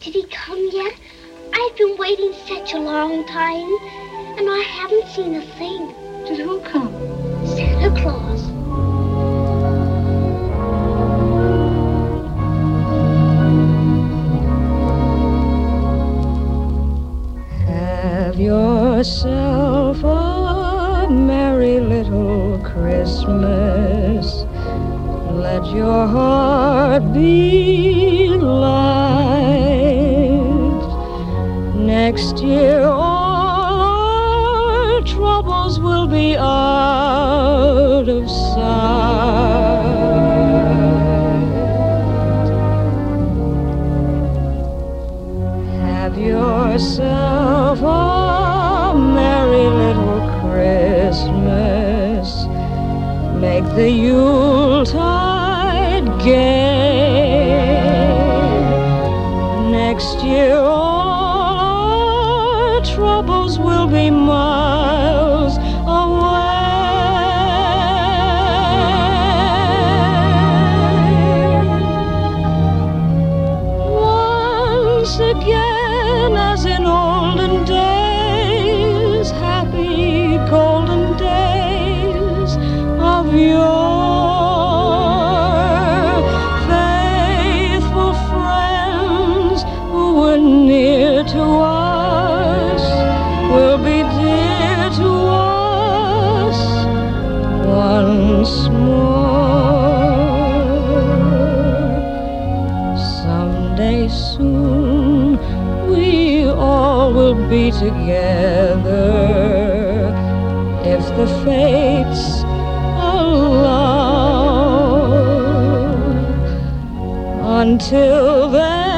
Did he come yet? I've been waiting such a long time, and I haven't seen a thing. Did who come? Santa Claus. Have yourself a merry little Christmas. Let your heart be light. Next year all our troubles will be out of sight. Have yourself a merry little Christmas. Make the Yuletide gay. Next year all our troubles will be miles away. Once again, as in olden days, happy golden days of yore, faithful friends who were near to us will be dear to us once more. Someday soon we all will be together if the fates allow. Until then,